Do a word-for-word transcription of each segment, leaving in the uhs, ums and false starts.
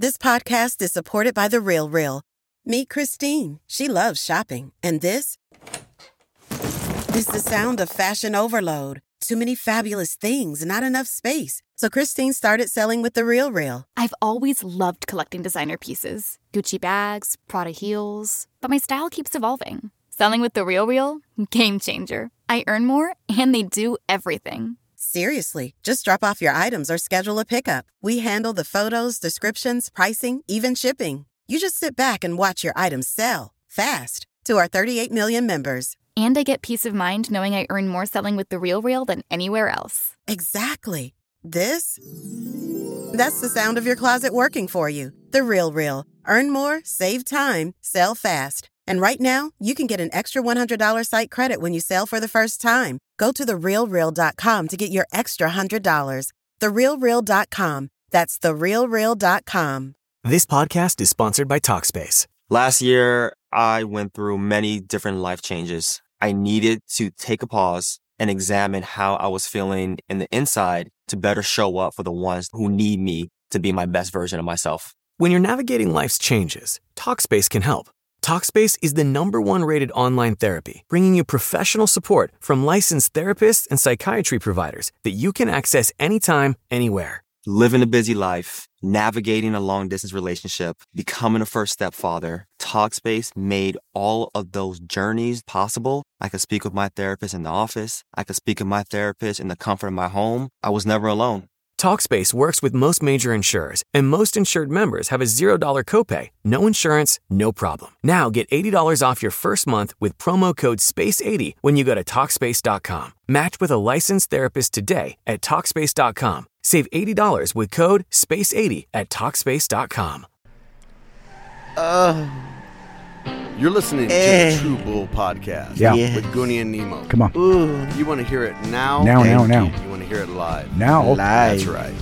This podcast is supported by The Real Real. Meet Christine. She loves shopping. And this is the sound of fashion overload. Too many fabulous things, not enough space. So Christine started selling with The Real Real. I've always loved collecting designer pieces. Gucci bags, Prada heels. But my style keeps evolving. Selling with The Real Real? Game changer. I earn more, and they do everything. Seriously, just drop off your items or schedule a pickup. We handle the photos, descriptions, pricing, even shipping. You just sit back and watch your items sell fast to our thirty-eight million members. And I get peace of mind knowing I earn more selling with The Real Real than anywhere else. Exactly. This? That's the sound of your closet working for you. The Real Real. Earn more, save time, sell fast. And right now, you can get an extra one hundred dollars site credit when you sell for the first time. Go to the real real dot com to get your extra one hundred dollars. the real real dot com. That's the real real dot com. This podcast is sponsored by Talkspace. Last year, I went through many different life changes. I needed to take a pause and examine how I was feeling in the inside to better show up for the ones who need me to be my best version of myself. When you're navigating life's changes, Talkspace can help. Talkspace is the number one rated online therapy, bringing you professional support from licensed therapists and psychiatry providers that you can access anytime, anywhere. Living a busy life, navigating a long-distance relationship, becoming a first-step father, Talkspace made all of those journeys possible. I could speak with my therapist in the office. I could speak with my therapist in the comfort of my home. I was never alone. Talkspace works with most major insurers, and most insured members have a zero dollars copay. No insurance, no problem. Now get eighty dollars off your first month with promo code space eighty when you go to Talkspace dot com. Match with a licensed therapist today at Talkspace dot com. Save eighty dollars with code space eighty at Talkspace dot com. Uh, you're listening Eh. to the True Bull Podcast Yeah. with Goonie and Nemo. Come on. Ooh. You want to hear it now? Now, now, Thank now. You, you want to hear it live? Now. Live. Live. That's right.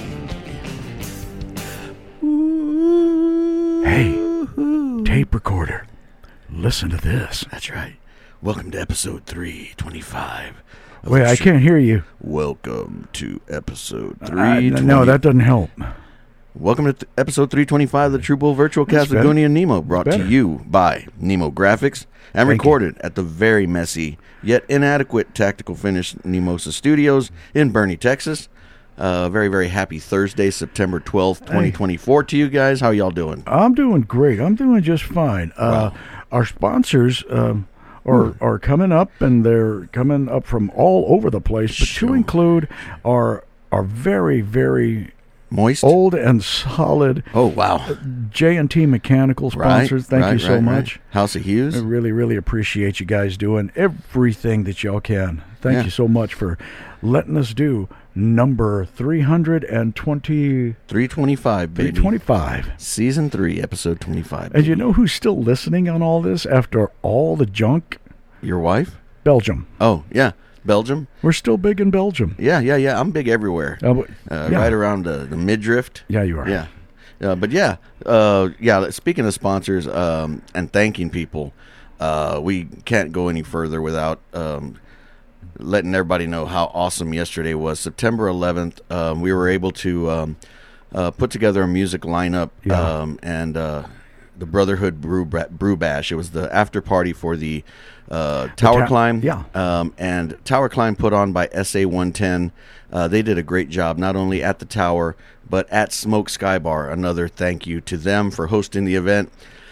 Hey, tape recorder. Listen to this. That's right. Welcome to episode three twenty-five. of Wait, the I show. can't hear you. Welcome to episode Uh, three. no, that doesn't help. Welcome to th- episode three twenty-five of the True Bull Virtual That's Cast with better. Goonie and Nemo, brought Better. to you by Nemo Graphics and Thank recorded at the very messy yet inadequate Tactical Finish Nemosa Studios in Bernie, Texas. Uh, very, very happy Thursday, September twelfth, twenty twenty-four to you guys. How y'all doing? I'm doing great. I'm doing just fine. Uh, Wow. Our sponsors um, are are coming up, and they're coming up from all over the place. But Sure. to include our our very very Moist? old and solid Oh, wow. J and T Mechanical Right, sponsors. Thank right, you so right, right. much. House of Hughes? I really, really appreciate you guys doing everything that y'all can. Thank Yeah. you so much for letting us do number three hundred twenty, three twenty-five, baby. three twenty-five. Season three, episode twenty-five. And you baby. know who's still listening on all this after all the junk? Your wife? Belgium. Oh, yeah. Belgium? We're still big in Belgium. Yeah, yeah, yeah. I'm big everywhere. Uh, but- Uh, yeah. Right around the, the midriff. Yeah, you are. Yeah. Uh, but yeah, uh, yeah. Speaking of sponsors um, and thanking people, uh, we can't go any further without um, letting everybody know how awesome yesterday was. September eleventh, um, we were able to um, uh, put together a music lineup Yeah. um, and uh, the Brotherhood Brew, Ba- Brew Bash. It was the after party for the uh, Tower ta- Climb. yeah. Um, and Tower Climb put on by S A one ten. Uh, they did a great job, not only at the tower, but at Smoke Sky Bar. Another thank you to them for hosting the event.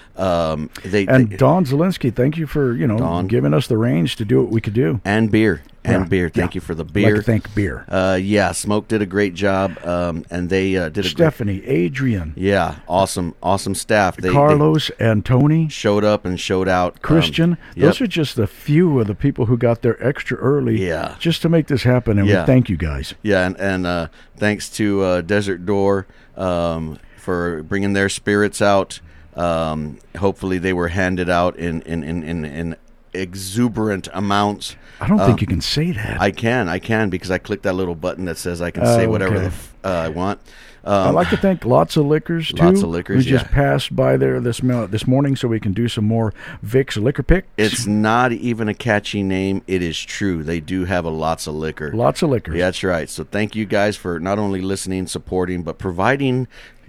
Um, they And they- Don Zelensky, thank you for, you know, Don. giving us the range to do what we could do. and beer and Yeah, beer. Thank yeah. you for the I'd beer. like to thank beer. uh, yeah, Smoke did a great job, um, and they uh, did a great, Stephanie, Adrian, yeah, awesome, awesome staff. They, Carlos, and Tony. they showed up and showed out. Um, Christian, yep. those are just a few of the people who got there extra early Yeah. just to make this happen, and Yeah. we thank you guys. Yeah, and, and uh, thanks to uh, Desert Door um, for bringing their spirits out. Um, hopefully, they were handed out in in, in, in, in exuberant amounts. I don't Uh, think you can say that. I can, I can, because I clicked that little button that says I can say Oh, whatever okay. the f- uh, I want. Um, I'd like to thank Lots of Liquors, too. Lots of Liquors, who just yeah. passed by there this mo- this morning so we can do some more Vicks liquor picks. It's not even a catchy name. It is true. They do have a Lots of Liquor. Lots of Liquors. Yeah, that's right. So thank you guys for not only listening, supporting, but providing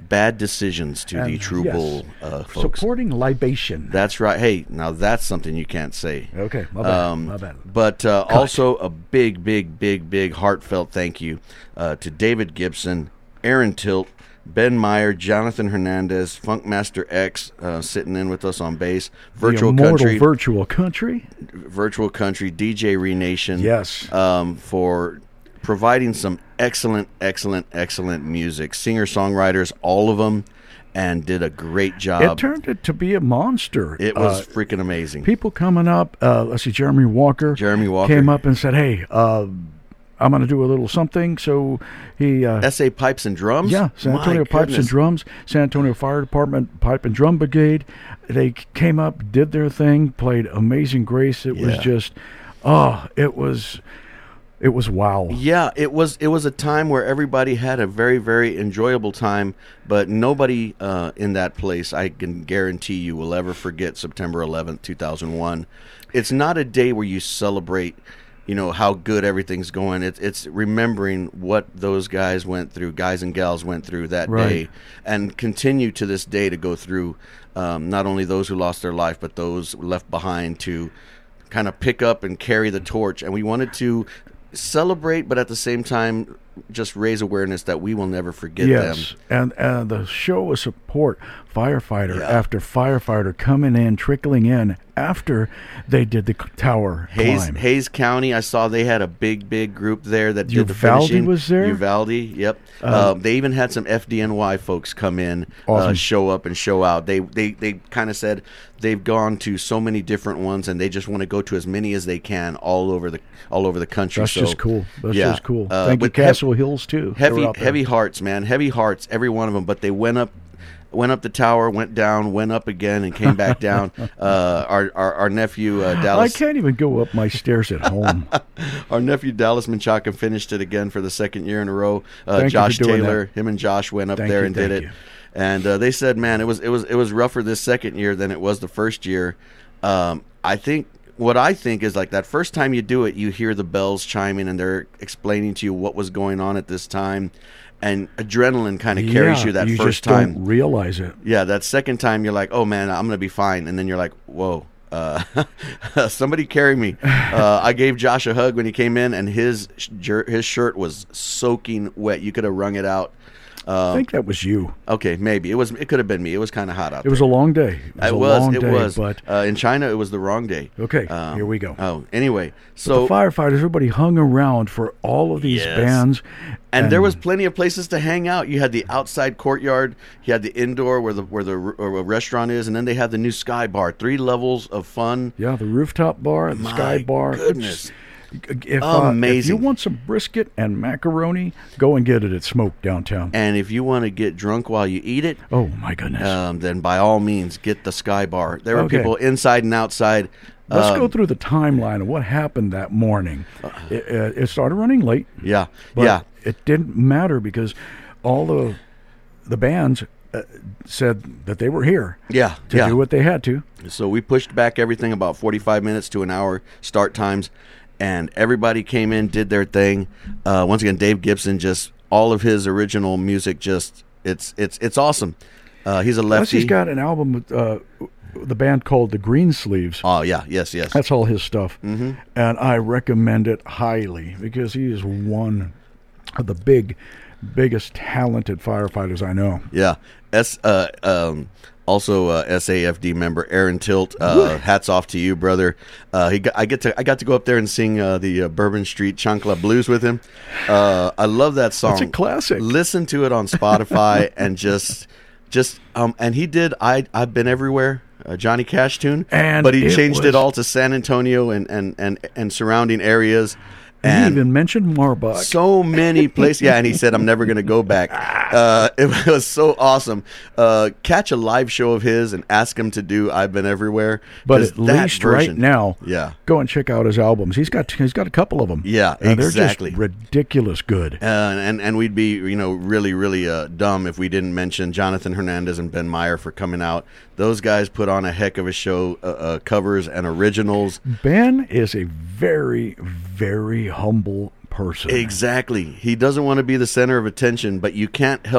bad decisions to And, the True yes, Bull uh, folks. supporting libation. That's right. Hey, now that's something you can't say. Okay, my bad. Um, my bad. But uh, also a big, big, big, big heartfelt thank you uh, to David Gibson, Aaron Tilt, Ben Meyer, Jonathan Hernandez, Funkmaster X uh, sitting in with us on bass, Virtual the immortal Country, Virtual Country. Virtual Country, D J Renation. Yes. Um, for providing some excellent, excellent, excellent music. Singer-songwriters, all of them, and did a great job. It turned it to be a monster. It was Uh, freaking amazing. people coming up. Uh, let's see, Jeremy Walker. Jeremy Walker. came up and said, "Hey, uh, I'm going to do a little something." So he, uh, S A Pipes and Drums? yeah, San My Antonio Pipes and goodness. Drums, San Antonio Fire Department Pipe and Drum Brigade. They came up, did their thing, played Amazing Grace. It was Yeah. just, oh, it was, it was wow. Yeah, it was it was a time where everybody had a very, very enjoyable time, but nobody uh, in that place, I can guarantee you, will ever forget September eleventh, two thousand one. It's not a day where you celebrate, you know, how good everything's going. It's it's remembering what those guys went through, guys and gals went through that Right. day, and continue to this day to go through um, not only those who lost their life, but those left behind to kind of pick up and carry the torch. And we wanted to celebrate, but at the same time just raise awareness that we will never forget Yes, them. and and the show of support, firefighter Yeah. after firefighter coming in, trickling in after they did the c- tower Hayes, climb. Hayes County, I saw they had a big, big group there that did the Uvalde finishing. was there? Uvalde, yep. Um, they even had some F D N Y folks come in, uh, Awesome. show up and show out. They they, they kind of said they've gone to so many different ones, and they just want to go to as many as they can all over the all over the country. That's So, just cool. That's yeah, just cool. uh, Thank you, with hev- Castle Hills too. They Heavy, were out there. heavy hearts, man. Heavy hearts, every one of them. But they went up, went up the tower, went down, went up again, and came back down. Uh, our, our our nephew uh, I Dallas, can't even go up my stairs at home. our nephew Dallas Menchaca finished it again for the second year in a row. Uh, Thank you Josh for doing Taylor, him and Josh went up Thank there you, and did thank it. you. And uh, they said, man, it was it was it was rougher this second year than it was the first year. Um, I think. What I think is like that first time you do it, you hear the bells chiming and they're explaining to you what was going on at this time, and adrenaline kind of carries Yeah, you that you first just time. don't realize it. Yeah, that second time you're like, oh man, I'm gonna be fine, and then you're like, whoa, uh, somebody carry me. Uh, I gave Josh a hug when he came in, and his jer- his shirt was soaking wet. You could have wrung it out. I think that was you. Okay, maybe it was. It could have been me. It was kind of hot out It was a long day. It was It a was. long It day, was. But uh, in China, it was the wrong day. Okay, Um, here we go. Oh, anyway, the so firefighters, everybody hung around for all of these Yes. bands, and there was plenty of places to hang out. You had the outside courtyard, you had the indoor where the where the where the restaurant is, and then they had the new Sky Bar. Three levels of fun. yeah, the rooftop bar, the My sky bar. goodness. It's- If, uh, if Amazing. you want some brisket and macaroni, go and get it at Smoke downtown. And if you want to get drunk while you eat it, Oh my goodness! um, then by all means get the Sky Bar. There were Okay. people inside and outside. Let's Um, go through the timeline of what happened that morning. It, uh, it started running late. Yeah, But yeah. it didn't matter because all the the bands uh, said that they were here Yeah, to yeah. do what they had to. So we pushed back everything about forty-five minutes to an hour start times, and everybody came in, did their thing. Uh, once again, Dave Gibson, just all of his original music, just it's it's it's awesome. Uh, he's a Plus, lefty. he's got an album with uh, the band called the Green Sleeves. oh yeah, yes, yes. That's all his stuff, mm-hmm. and I recommend it highly because he is one of the big, biggest talented firefighters I know. Yeah. S uh um also uh, S A F D member Aaron Tilt. Uh, hats off to you, brother. Uh, he got, I get to I got to go up there and sing uh, the uh, Bourbon Street Chancla Blues with him. Uh, I love that song. That's a classic. Listen to it on Spotify and just just um and he did I I've been everywhere. Uh, Johnny Cash tune, And but he it changed was- it all to San Antonio and and and, and surrounding areas. He And even mentioned Marbach. so many places. Yeah, and he said, I'm never going to go back. Uh, it was so awesome. Uh, catch a live show of his and ask him to do I've Been Everywhere. But 'Cause at that least version- right now, Yeah. go and check out his albums. He's got he's got a couple of them. Yeah, and exactly. They're just ridiculous good. Uh, and and we'd be you know really really uh, dumb if we didn't mention Jonathan Hernandez and Ben Meyer for coming out. Those guys put on a heck of a show, uh, uh, covers and originals. Ben is a very very humble person. Exactly. He doesn't want to be the center of attention, but you can't help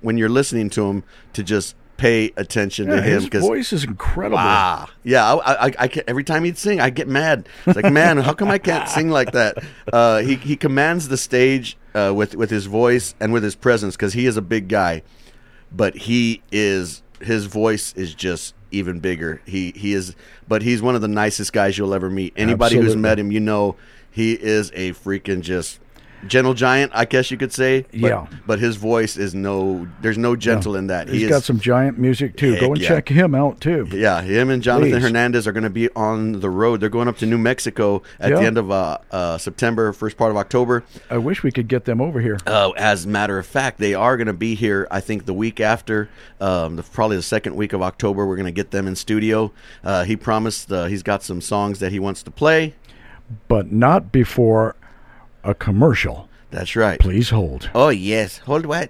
when you're listening to him to just pay attention Yeah, to him his because voice is incredible. wow, yeah. I, I, I can, every time he'd sing, I get mad. It's like, man, how come I can't sing like that? Uh, he he commands the stage uh, with with his voice and with his presence because he is a big guy, but he is his voice is just even bigger. He he is, but he's one of the nicest guys you'll ever meet. Anybody Absolutely. who's met him, you know, he is a freaking just gentle giant, I guess you could say. But, Yeah. But his voice is no, there's no gentle in that. He's he got is, some giant music too. Heck Go and yeah. check him out too. Yeah, him and Jonathan Please. Hernandez are going to be on the road. They're going up to New Mexico at Yeah. the end of uh, uh, September, first part of October. I wish we could get them over here. Uh, as a matter of fact, they are going to be here, I think, the week after, um, the, probably the second week of October. We're going to get them in studio. Uh, he promised uh, he's got some songs that he wants to play. But not before a commercial. That's right. Please hold. Oh, yes. Hold what?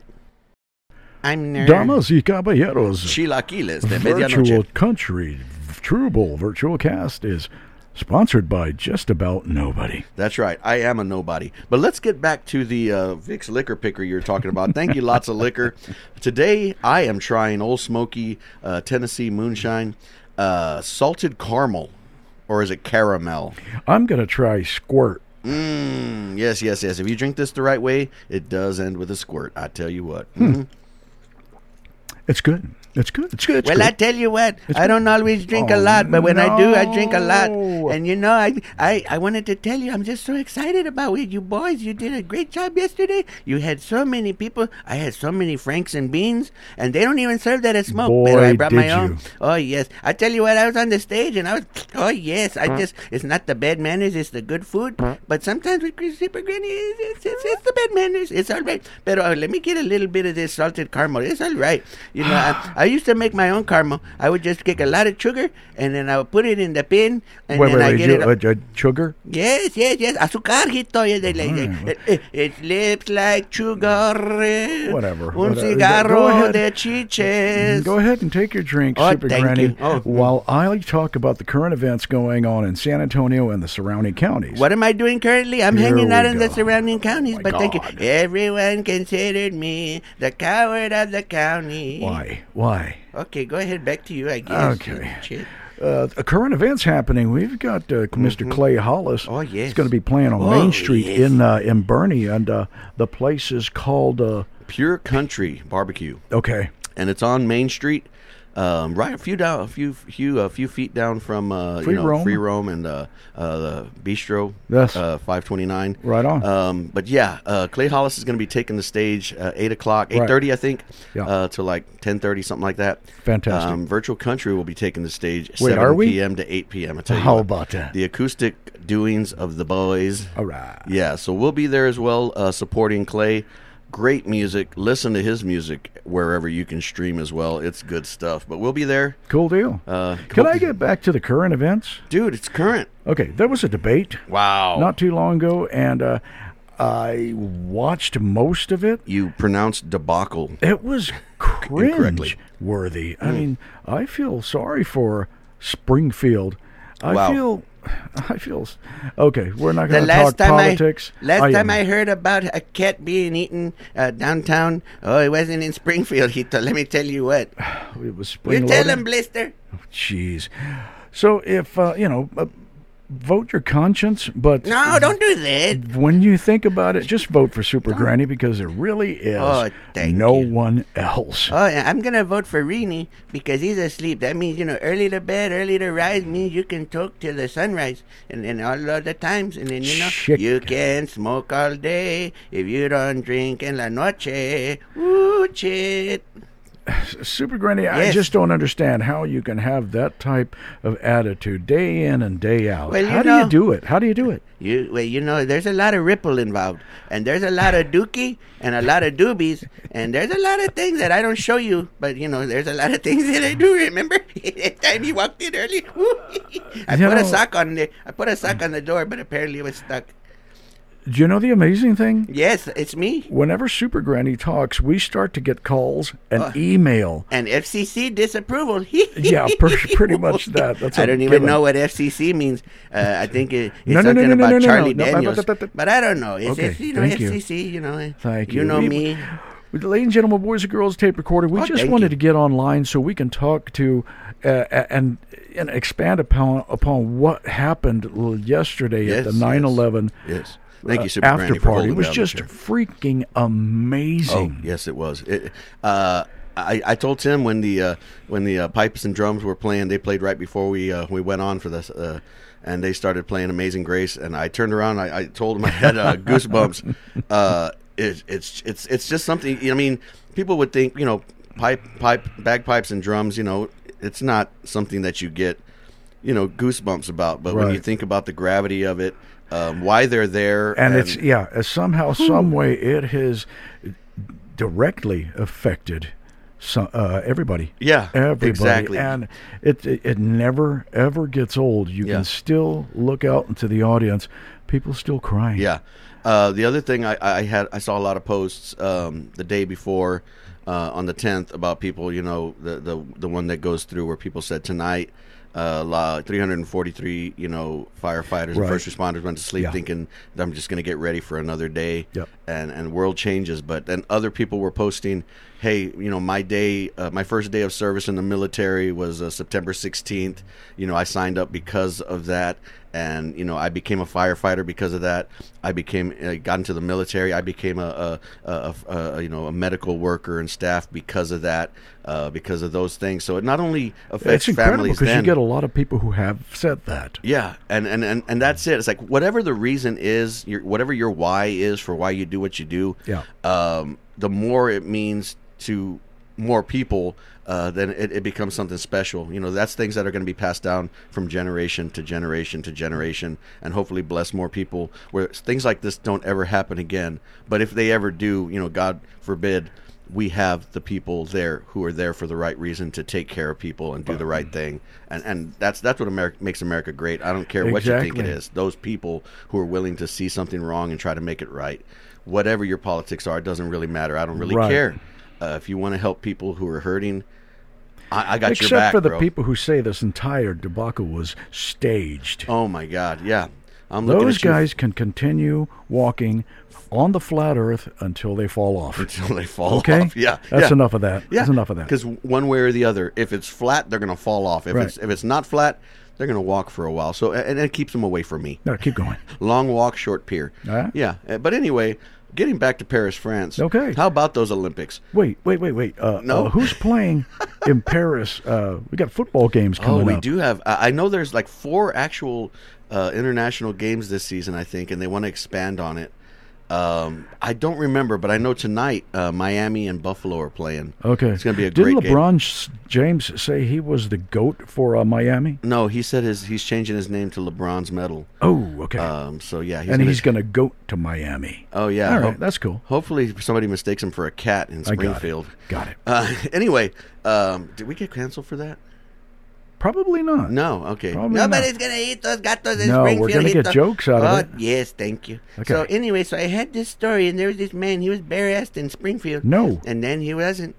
I'm nerd. Damas y caballeros, Chilaquiles de Virtual Medianoche. Country Trouble Virtual Cast is sponsored by just about nobody. That's right. I am a nobody. But let's get back to the uh, Vicks Liquor Picker you're talking about. Thank you, Lots of Liquor. Today, I am trying Old Smoky uh, Tennessee Moonshine uh, Salted Caramel. Or is it caramel? I'm going to try Squirt. Mmm. Yes, yes, yes. If you drink this the right way, it does end with a squirt. I tell you what. Mhm. It's good. It's good. It's good. It's Well, good. I tell you what, It's I don't always drink Oh, a lot, but when I do, I drink a lot. no. And you know, I, I I wanted to tell you, I'm just so excited about it. You boys, you did a great job yesterday. You had so many people. I had so many Franks and beans, and they don't even serve that at Smoke. Boy, but I brought my did own. you. Oh yes, I tell you what, I was on the stage and I was. Oh yes, I just. It's not the bad manners, it's the good food. But sometimes with Super Granny, it's, it's, it's, it's the bad manners. It's all right. But uh, let me get a little bit of this salted caramel. It's all right. You know, I, I used to make my own caramel. I would just take a lot of sugar and then I would put it in the bin and wait, then wait, I wait. get You, it. uh, uh, sugar? Yes, yes, yes. Azucarjito. Yes, they like, Mm. it, it, it lips like sugar. Whatever, Un whatever. Go cigarro ahead. de chiches. Go ahead and take your drink, Oh, Super thank Granny, you. Oh. while I talk about the current events going on in San Antonio and the surrounding counties. What am I doing currently? I'm Here hanging out we in the go. surrounding counties, my but thank you. God. Everyone considered me the coward of the county. Why? Why? Okay, go ahead. Back to you, I guess. Okay. Shit. Uh, current events happening. We've got uh, Mister Clay Hollis. Oh, yes. He's going to be playing on Oh, Main Street yes. in uh, in Bernie, and uh, the place is called. Uh, Pure Country Barbecue. okay. And it's on Main Street. Um, right a few down, a few, few, a few feet down from uh, Free you know, Roam. Free Roam and uh, uh, the Bistro. Yes. Uh, five twenty nine. Right on. Um, but yeah, uh, Clay Hollis is going to be taking the stage uh, eight o'clock, eight thirty, I think, Yeah. uh, to like ten thirty, something like that. Fantastic. Um, Virtual Country will be taking the stage Wait, are seven we? p.m. to eight p.m. I tell you How what. about that? The acoustic doings of the boys. All right. Yeah, so we'll be there as well, uh, supporting Clay. Great music. Listen to his music wherever you can stream as well. It's good stuff. But we'll be there. Cool deal. Uh, Can hope- I get back to the current events? Dude, it's current. Okay, there was a debate Wow. not too long ago, and uh, I watched most of it. You pronounced debacle. It was Incorrectly. cringe worthy. I mean, I feel sorry for Springfield. I Wow. feel, I feel. Okay, we're not The going to last talk time politics. I last I time am- I heard about a cat being eaten uh, downtown, oh, it wasn't in Springfield. He let me tell you what. it was You spring tell loading. him, Blister. Jeez. So if uh, you know, uh, vote your conscience, but No, don't do that. when you think about it, just vote for Super Granny because there really is Oh, thank no you. one else. Oh, yeah, I'm gonna vote for Rini because he's asleep. That means, you know, early to bed, early to rise means you can talk till the sunrise and, and all other times. And then, you know, Shit. you can smoke all day if you don't drink en la noche. Ooh, shit. Super Granny, I Yes. just don't understand how you can have that type of attitude day in and day out. Well, you how do know- you do it? How do you do it? You, well, you know, there's a lot of ripple involved, and there's a lot of dookie and a lot of doobies, and there's a lot of things that I don't show you, but you know, there's a lot of things that I do. Remember that time you walked in early? I You put know- a sock on the I put a sock on the door, but apparently it was stuck. Do you know the amazing thing? Yes, it's me. Whenever Super Granny talks, we start to get calls and Oh. email. And F C C disapproval. Yeah, per- pretty much that. That's I a don't even given. know what F C C means. Uh, I think it, it's No, no, no, something no, no, about no, no, Charlie no, no, Daniels. but- but- but- But I don't know. It's, Okay, it's you know, thank you. F C C, you know. Thank You you. know We- me. ladies and gentlemen, boys and girls, tape recorder, we Oh, just thank wanted you. to get online so we can talk to uh, and and expand upon upon what happened l- yesterday Yes, at the nine eleven Yes. Thank you, uh, Super after Granny, for party. holding It was down the just chair. freaking Oh, amazing. yes, it was. It, uh, I, I told Tim when the uh, when the uh, pipes and drums were playing, they played right before we uh, we went on for this, uh, and they started playing Amazing Grace. And I turned around, I, I told him I had uh, goosebumps. Uh, it, it's it's it's just something. I mean, people would think, you know, pipe pipe bagpipes and drums. You know, it's not something that you get, you know, goosebumps about. But when you Right. think about the gravity of it, um, why they're there, And, it's, yeah, uh, somehow, some way, it has directly affected some, uh, everybody. Yeah, Everybody. exactly. And it, it it never, ever gets old. You Yeah. can still look out into the audience. People still crying. Yeah. Uh, the other thing I, I had, I saw a lot of posts um, the day before uh, on the tenth about people, you know, the, the the one that goes through where people said tonight, uh, la- three hundred forty-three, you know, firefighters and Right. first responders went to sleep Yeah. thinking that I'm just going to get ready for another day. Yep. And and world changes. But then other people were posting, hey, you know, my day, uh, my first day of service in the military was uh, September sixteenth. You know, I signed up because of that. And, you know, I became a firefighter because of that. I became, uh, got into the military. I became a, a, a, a, a you know, a medical worker and staff because of that, uh, because of those things. So it not only affects It's incredible families because then. you get a lot of people who have said that. Yeah, and, and, and, and that's it. It's like whatever the reason is, your, whatever your why is for why you do what you do, Yeah. um, the more it means to more people, uh, then it, it becomes something special. You know, that's things that are going to be passed down from generation to generation to generation, and hopefully bless more people where things like this don't ever happen again. But if they ever do, you know, God forbid, we have the people there who are there for the right reason to take care of people and do the right thing. And and that's that's what America makes America great. I don't care what you think it Exactly. is. Those people who are willing to see something wrong and try to make it right. Whatever your politics are, it doesn't really matter. I don't really Right. care. Uh, if you want to help people who are hurting, I, I got Except your back, for the bro. people who say this entire debacle was staged. Oh my God, yeah. I'm looking Those at you guys can continue walking on the flat earth until they fall off. until they fall Okay? off. Yeah, That's yeah. enough of that. Yeah, That's enough of that. Because one way or the other, if it's flat, they're going to fall off. If Right. it's if it's not flat, they're going to walk for a while. So and it keeps them away from me. No, keep going. Long walk, short pier. All right. Yeah, uh, but anyway, getting back to Paris, France. Okay. How about those Olympics? Wait, wait, wait, wait. Uh, No. uh, who's playing in Paris? Uh, we got football games coming Oh, we up. do have. I I know there's like four actual uh, international games this season, I think, and they want to expand on it. Um, I don't remember, but I know tonight uh, Miami and Buffalo are playing. Okay. It's going to be a Didn't great game. LeBron s- James say he was the GOAT for uh, Miami? No, he said his he's changing his name to LeBron's medal. Oh, okay. Um, so yeah, he's and gonna, he's going to GOAT to Miami. Oh yeah, All right, Ho- that's cool. Hopefully somebody mistakes him for a cat in I got it. Springfield. Got it. Uh, anyway, um, did we get canceled for that? Probably not. No. Okay. Probably Nobody's not. gonna eat those gatos in No, we're Springfield. gonna get Hito. jokes out of oh, it. yes, thank you. Okay. So anyway, so I had this story, and there was this man. He was bare-assed in Springfield. No. And then he wasn't.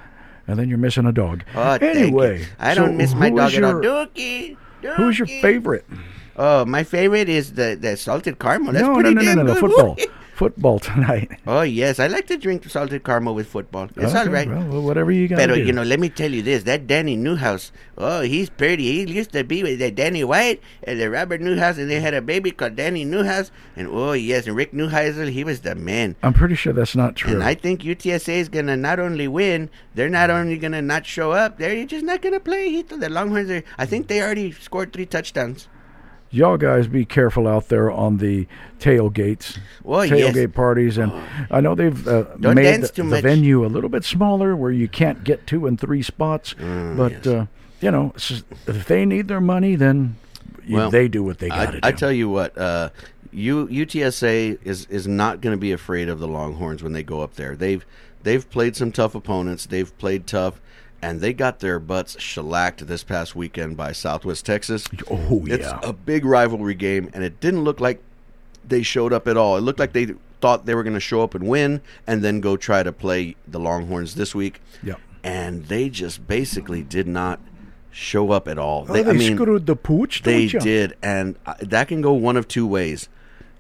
And then you're missing a dog. Oh, thank anyway, you. I so don't miss my who dog is at all. your- Dookie, Dookie. Who's your favorite? Oh, my favorite is the, the salted caramel. That's no, no, pretty no, no, damn no, no, good. football. Football tonight. Oh, yes. I like to drink salted caramel with football. It's Okay, all right. Well, well, whatever you got to But, do. you know, let me tell you this. That Danny Newhouse, oh, he's pretty. He used to be with that Danny White and the Robert Newhouse, and they had a baby called Danny Newhouse. And, oh, yes, and Rick Neuheisel, he was the man. I'm pretty sure that's not true. And I think U T S A is going to not only win, they're not only going to not show up, they're just not going to play. Hito. The Longhorns, are, I think they already scored three touchdowns. Y'all guys be careful out there on the tailgates, Oh, tailgate yes. parties, and I know they've uh, Don't made dance the, too the much. venue a little bit smaller where you can't get two and three spots. Mm, but uh, you know, s- if they need their money, then you, Well, they do what they got to I, do. I tell you what, uh, U, UTSA is is not going to be afraid of the Longhorns when they go up there. They've they've played some tough opponents. They've played tough, and they got their butts shellacked this past weekend by Southwest Texas. Oh, It's yeah. a big rivalry game, and it didn't look like they showed up at all. It looked like they thought they were going to show up and win, and then go try to play the Longhorns this week. Yep. And they just basically did not show up at all. Oh, they I mean, screwed the pooch, don't they ya? did, and uh, that can go one of two ways.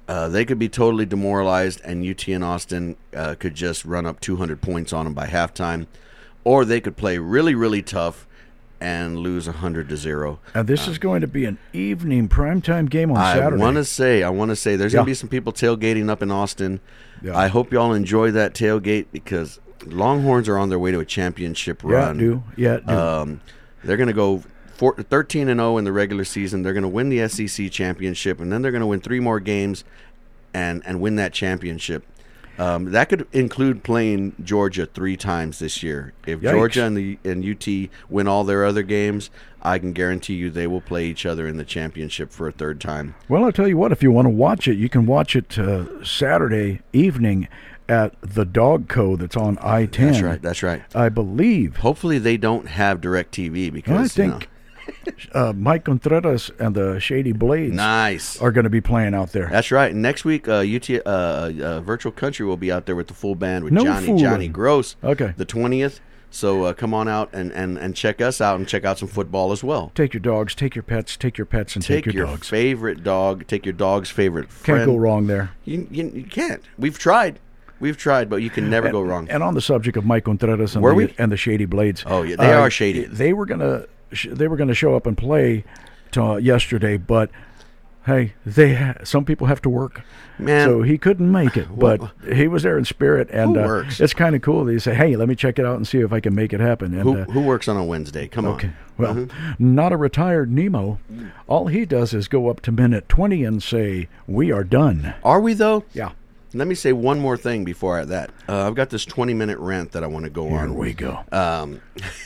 Uh, they could be totally demoralized, and U T and Austin uh, could just run up two hundred points on them by halftime, or they could play really, really tough and lose one hundred to zero. And this uh, is going to be an evening primetime game on I Saturday. I want to say, I want to say, there's yeah. going to be some people tailgating up in Austin. Yeah. I hope y'all enjoy that tailgate because Longhorns are on their way to a championship run. Yeah, do. Yeah, do. Um, they're going to go four, thirteen and oh in the regular season. They're going to win the S E C championship, and then they're going to win three more games and, and win that championship. Um, that could include playing Georgia three times this year. If Yikes. Georgia and the and U T win all their other games, I can guarantee you they will play each other in the championship for a third time. Well, I'll tell you what, if you want to watch it, you can watch it uh, Saturday evening at the Dog Co. that's on I ten. That's right, that's right. I believe. Hopefully they don't have DirecTV because, I think you know, uh, Mike Contreras and the Shady Blades nice. are going to be playing out there. That's right. Next week, uh, U T uh, uh, Virtual Country will be out there with the full band with No Johnny fooling. Johnny Gross. Okay. The twentieth. So uh, come on out and, and, and check us out and check out some football as well. Take your dogs, take your pets, take your pets, and Take, take, your, your dogs. favorite dog. Take your dog's favorite friend. Can't go wrong there. You, you, you can't. We've tried. We've tried, but you can never and, go wrong. And on the subject of Mike Contreras and, Were the, we? and the Shady Blades. Oh, yeah, they uh, are shady. They were going to they were going to show up and play to, uh, yesterday, but hey, they ha- some people have to work. Man. So he couldn't make it, but Well, he was there in spirit, and who uh, works? it's kind of cool. They say, "Hey, let me check it out and see if I can make it happen." And, Who, uh, who works on a Wednesday? Come okay, on. well, Mhm. not a retired Nemo. All he does is go up to minute twenty and say, "We are done." Are we, though? Yeah. Let me say one more thing before I, that. Uh, I've got this twenty-minute rant that I want to go Here on. we go. Um,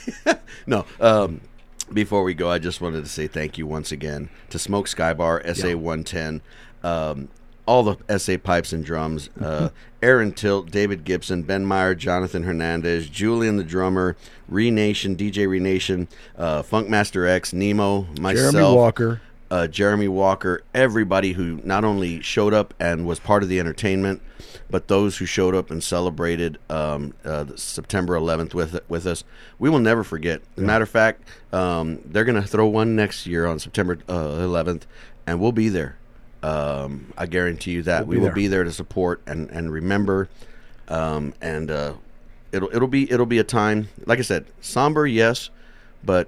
no, um, before we go, I just wanted to say thank you once again to Smoke Sky Bar, S A one ten, um, all the S A pipes and drums, uh, Aaron Tilt, David Gibson, Ben Meyer, Jonathan Hernandez, Julian the drummer, Renation, D J Renation, uh, Funkmaster X, Nemo, myself, Jeremy Walker. Uh, Jeremy Walker, everybody who not only showed up and was part of the entertainment, but those who showed up and celebrated um, uh, September eleventh with with us. We will never forget. As a matter of fact, um, they're going to throw one next year on September uh, eleventh, and we'll be there. Um, I guarantee you that. We'll we be will there. be there to support and, and remember. Um, and uh, it'll it'll be it'll be a time, like I said, somber, yes, but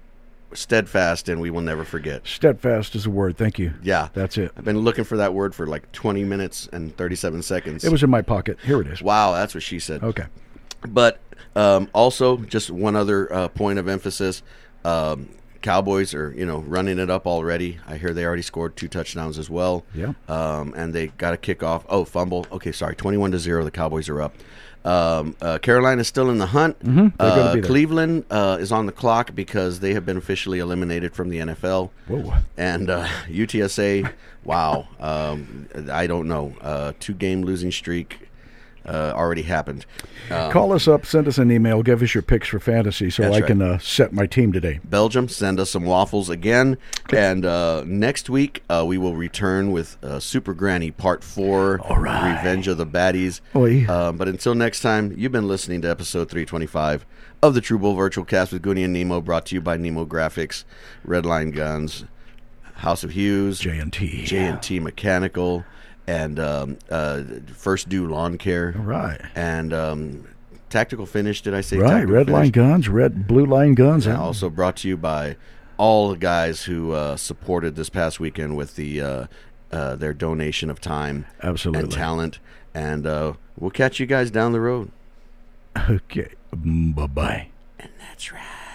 steadfast, and we will never forget. Steadfast is a word. Thank you. Yeah. That's it. I've been looking for that word for like twenty minutes and thirty-seven seconds. It was in my pocket. Here it is. Wow, that's what she said. Okay. But um, also, just one other uh, point of emphasis. Um, Cowboys are, you know, running it up already. I hear they already scored two touchdowns as well. Yeah. Um, and they got a kickoff. Oh, fumble. Okay, sorry. twenty-one to zero. The Cowboys are up. Um, uh, Carolina's still in the hunt. Mm-hmm. They're gonna Uh, be there. Cleveland uh, is on the clock because they have been officially eliminated from the N F L. Whoa. And uh, U T S A, wow. Um, I don't know. Uh, two-game losing streak uh, already happened. Um, Call us up, send us an email, give us your picks for fantasy so That's I right. can uh, set my team today. Belgium, send us some waffles again. And uh, next week, uh, we will return with uh, Super Granny Part four, All right. Revenge of the Baddies. Oy. Um, but until next time, you've been listening to episode three twenty-five of the True Bull Virtual Cast with Goonie and Nemo, brought to you by Nemo Graphics, Redline Guns, House of Hughes, J and T. J and T Mechanical, and um, uh, First Do Lawn Care. All right. And um, Tactical Finish, did I say Right. Tactical Red Finish? line guns, red, blue line guns. And huh? also brought to you by all the guys who uh, supported this past weekend with the uh, uh, their donation of time Absolutely. and talent. And uh, we'll catch you guys down the road. Okay. Bye bye. And that's right.